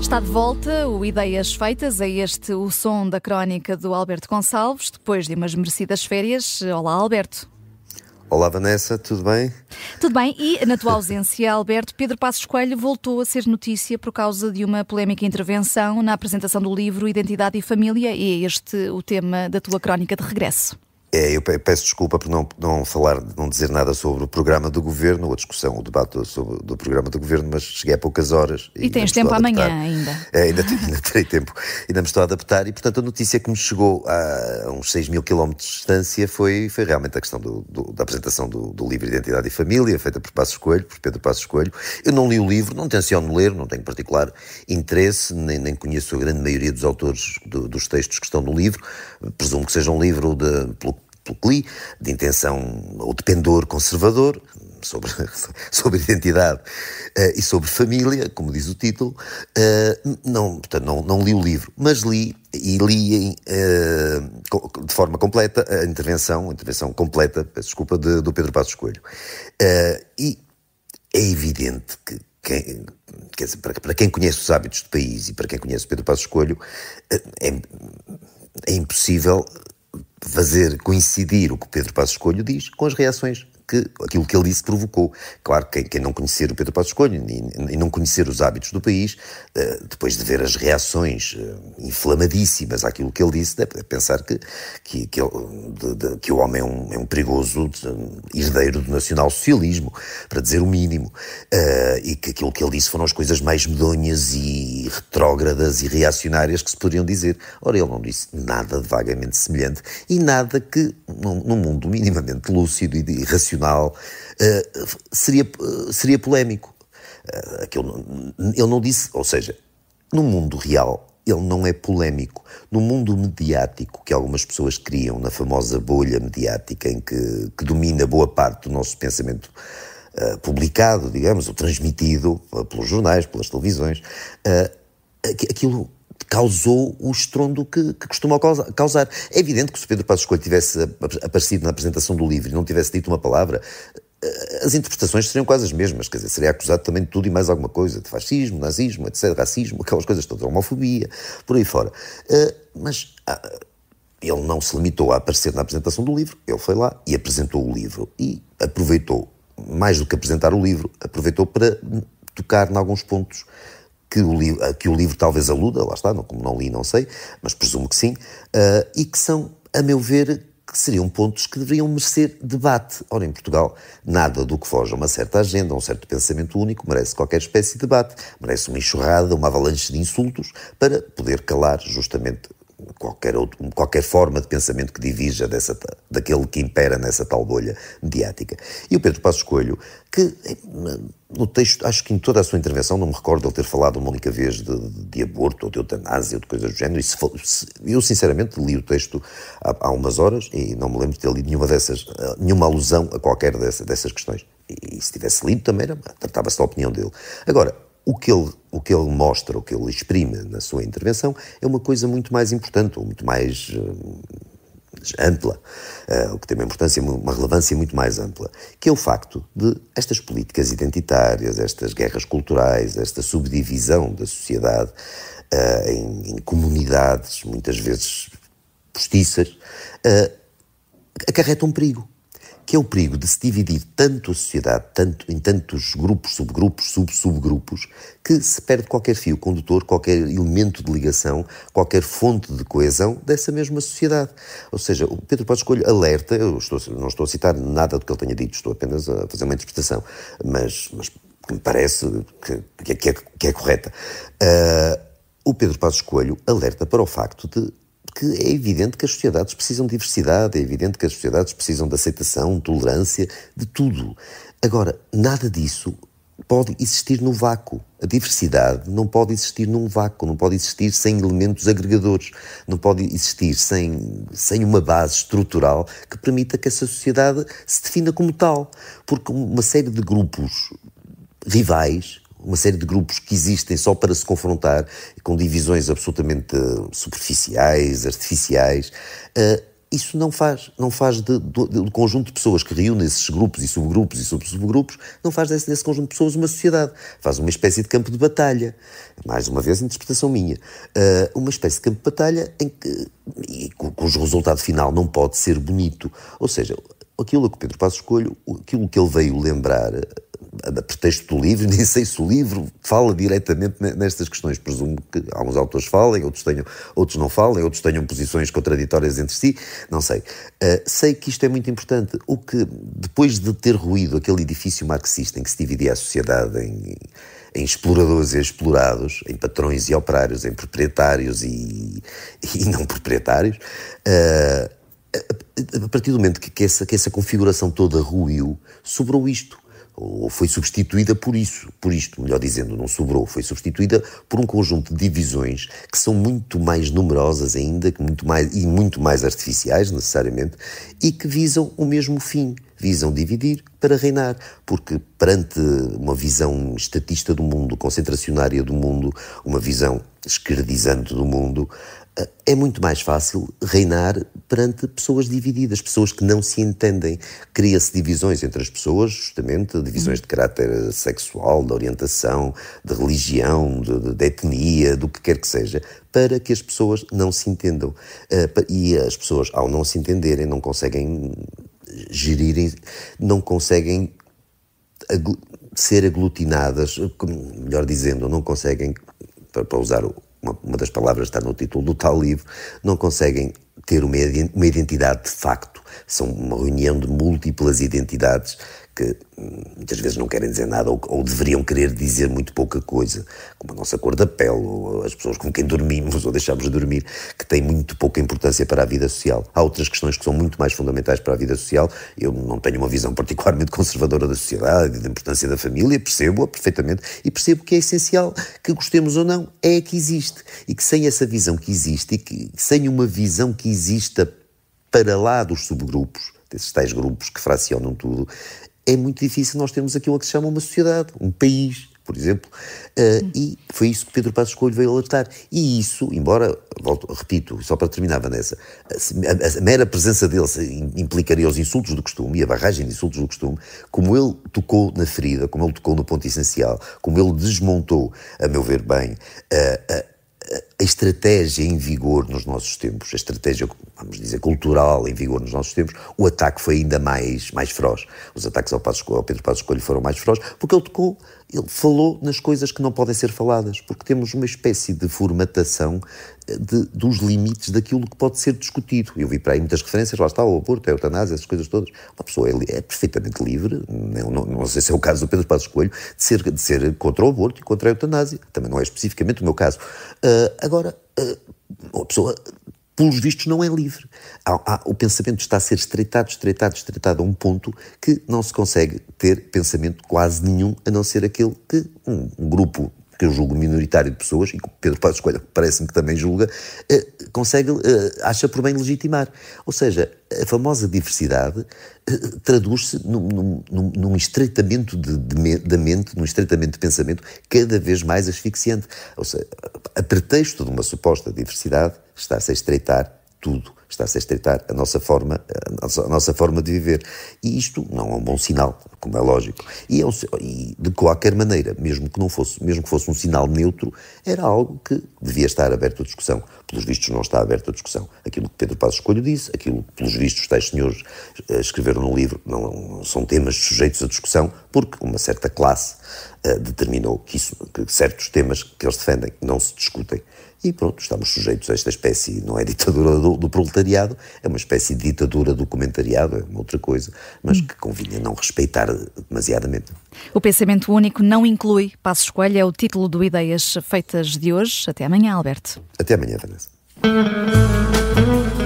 Está de volta o Ideias Feitas, é este o som da crónica do Alberto Gonçalves, depois de umas merecidas férias. Olá, Alberto. Olá, Vanessa, tudo bem? Tudo bem, e na tua ausência, Alberto, Pedro Passos Coelho voltou a ser notícia por causa de uma polémica intervenção na apresentação do livro Identidade e Família, e é este o tema da tua crónica de regresso. Eu peço desculpa por não dizer nada sobre o programa do Governo, ou a discussão, o debate do programa do Governo, mas cheguei há poucas horas. E tens tempo amanhã ainda. Ainda terei tempo, ainda me estou a adaptar, e portanto a notícia que me chegou a uns 6.000 km de distância foi realmente a questão da apresentação do livro Identidade e Família, feita por Pedro Passos Coelho. Eu não li o livro, não tenciono ler, não tenho particular interesse, nem conheço a grande maioria dos autores dos textos que estão no livro. Presumo que seja um livro pelo que li, de intenção ou de pendor conservador, sobre identidade e sobre família, como diz o título. Portanto, não li o livro, mas li de forma completa a intervenção completa, peço desculpa, do Pedro Passos Coelho. E é evidente que quer dizer, para quem conhece os hábitos do país e para quem conhece o Pedro Passos Coelho, é impossível fazer coincidir o que o Pedro Passos Coelho diz com as reações aquilo que ele disse provocou. Claro que quem não conhecer o Pedro Passos Coelho e não conhecer os hábitos do país, depois de ver as reações inflamadíssimas àquilo que ele disse, deve pensar que o homem é um perigoso herdeiro do nacional-socialismo, para dizer o mínimo, e que aquilo que ele disse foram as coisas mais medonhas e retrógradas e reacionárias que se poderiam dizer. Ora, ele não disse nada de vagamente semelhante e nada que, num mundo minimamente lúcido e racional, seria polémico. Ele não disse, ou seja, no mundo real ele não é polémico. No mundo mediático que algumas pessoas criam, na famosa bolha mediática em que domina boa parte do nosso pensamento publicado, digamos, ou transmitido pelos jornais, pelas televisões, aquilo causou o estrondo que costuma causar. É evidente que se o Pedro Passos Coelho tivesse aparecido na apresentação do livro e não tivesse dito uma palavra, as interpretações seriam quase as mesmas, quer dizer, seria acusado também de tudo e mais alguma coisa, de fascismo, nazismo, etc., racismo, aquelas coisas todas, homofobia, por aí fora. Mas ele não se limitou a aparecer na apresentação do livro, ele foi lá e apresentou o livro e aproveitou, mais do que apresentar o livro, aproveitou para tocar em alguns pontos que o livro talvez aluda, lá está, como não li, não sei, mas presumo que sim, e que são, a meu ver, que seriam pontos que deveriam merecer debate. Ora, em Portugal, nada do que foge a uma certa agenda, a um certo pensamento único, merece qualquer espécie de debate, merece uma enxurrada, uma avalanche de insultos, para poder calar justamente qualquer forma de pensamento que divija daquele que impera nessa tal bolha mediática. E o Pedro Passos Coelho, que no texto, acho que em toda a sua intervenção, não me recordo ele ter falado uma única vez de aborto ou de eutanásia ou de coisas do género, eu sinceramente li o texto há umas horas e não me lembro de ter lido nenhuma alusão a qualquer dessas questões. E se tivesse lido também, tratava-se da opinião dele. Agora, o que ele mostra, o que ele exprime na sua intervenção é uma coisa muito mais importante, ou muito mais ampla, o que tem uma importância, uma relevância muito mais ampla, que é o facto de estas políticas identitárias, estas guerras culturais, esta subdivisão da sociedade em comunidades, muitas vezes postiças, acarretam um perigo. Que é o perigo de se dividir tanto a sociedade, em tantos grupos, subgrupos, subgrupos, que se perde qualquer fio condutor, qualquer elemento de ligação, qualquer fonte de coesão dessa mesma sociedade. Ou seja, o Pedro Passos Coelho alerta, não estou a citar nada do que ele tenha dito, estou apenas a fazer uma interpretação, mas me parece que é correta. O Pedro Passos Coelho alerta para o facto de que é evidente que as sociedades precisam de diversidade, é evidente que as sociedades precisam de aceitação, tolerância, de tudo. Agora, nada disso pode existir no vácuo. A diversidade não pode existir num vácuo, não pode existir sem elementos agregadores, não pode existir sem uma base estrutural que permita que essa sociedade se defina como tal. Porque uma série de grupos rivais, uma série de grupos que existem só para se confrontar, com divisões absolutamente superficiais, artificiais, isso não faz do conjunto de pessoas que reúnem esses grupos e subgrupos e subgrupos, não faz desse conjunto de pessoas uma sociedade. Faz uma espécie de campo de batalha. Mais uma vez, interpretação minha. Uma espécie de campo de batalha cujo resultado final não pode ser bonito. Ou seja, aquilo que o Pedro Passos Coelho, aquilo que ele veio lembrar a pretexto do livro, nem sei se o livro fala diretamente nestas questões. Presumo que alguns autores falem, outros não falem, outros tenham posições contraditórias entre si, não sei. Sei que isto é muito importante. O que, depois de ter ruído aquele edifício marxista em que se dividia a sociedade em exploradores e explorados, em patrões e operários, em proprietários e não proprietários, a partir do momento que essa configuração toda ruiu, sobrou isto. Ou foi substituída por isto, melhor dizendo, não sobrou, foi substituída por um conjunto de divisões que são muito mais numerosas ainda, muito mais artificiais, necessariamente, e que visam o mesmo fim, visam dividir para reinar, porque perante uma visão estatista do mundo, concentracionária do mundo, uma visão esquerdizante do mundo, é muito mais fácil reinar perante pessoas divididas, pessoas que não se entendem. Cria-se divisões entre as pessoas, justamente, divisões de caráter sexual, de orientação, de religião, de etnia, do que quer que seja, para que as pessoas não se entendam. E as pessoas, ao não se entenderem, não conseguem gerirem, não conseguem ser aglutinadas, melhor dizendo, não conseguem, para usar uma das palavras que está no título do tal livro, não conseguem ter uma identidade de facto. São uma reunião de múltiplas identidades que muitas vezes não querem dizer nada ou deveriam querer dizer muito pouca coisa, como a nossa cor da pele, ou as pessoas com quem dormimos ou deixamos de dormir, que têm muito pouca importância para a vida social. Há outras questões que são muito mais fundamentais para a vida social. Eu não tenho uma visão particularmente conservadora da sociedade e da importância da família, percebo-a perfeitamente e percebo que é essencial, que gostemos ou não, é que existe. E que sem essa visão que existe e que sem uma visão que exista para lá dos subgrupos, desses tais grupos que fracionam tudo, é muito difícil nós termos aquilo que se chama uma sociedade, um país, por exemplo, e foi isso que Pedro Passos Coelho veio alertar. E isso, embora, repito, só para terminar, Vanessa, a mera presença dele implicaria os insultos do costume e a barragem de insultos do costume, como ele tocou na ferida, como ele tocou no ponto essencial, como ele desmontou, a meu ver bem, a estratégia em vigor nos nossos tempos, a estratégia, vamos dizer, cultural em vigor nos nossos tempos, o ataque foi ainda mais feroz. Os ataques ao Pedro Passos Coelho foram mais ferozes, porque ele falou nas coisas que não podem ser faladas, porque temos uma espécie de formatação dos limites daquilo que pode ser discutido. Eu vi para aí muitas referências, lá está o aborto, a eutanásia, essas coisas todas. Uma pessoa é perfeitamente livre, não sei se é o caso do Pedro Passos Coelho, de ser contra o aborto e contra a eutanásia. Também não é especificamente o meu caso. Agora, a pessoa, pelos vistos, não é livre. O pensamento está a ser estreitado a um ponto que não se consegue ter pensamento quase nenhum, a não ser aquele que um grupo que eu julgo minoritário de pessoas, e que o Pedro Passos Coelho parece-me que também julga, acha por bem legitimar. Ou seja, a famosa diversidade traduz-se num estreitamento da mente, num estreitamento de pensamento cada vez mais asfixiante. Ou seja, a pretexto de uma suposta diversidade, está-se a estreitar tudo. Está-se a estreitar a nossa forma de viver. E isto não é um bom sinal, como é lógico. E de qualquer maneira, mesmo que fosse um sinal neutro, era algo que devia estar aberto à discussão. Pelos vistos não está aberto à discussão. Aquilo que Pedro Passos Coelho disse, aquilo que pelos vistos os tais senhores escreveram no livro, não são temas sujeitos à discussão, porque uma certa classe determinou que certos temas que eles defendem não se discutem. E pronto, estamos sujeitos a esta espécie, não é ditadura do proletariado, é uma espécie de ditadura do comentariado, é uma outra coisa, mas que convinha não respeitar demasiadamente. O pensamento único não inclui Passos Coelho, é o título do Ideias Feitas de hoje. Até amanhã, Alberto. Até amanhã, Vanessa.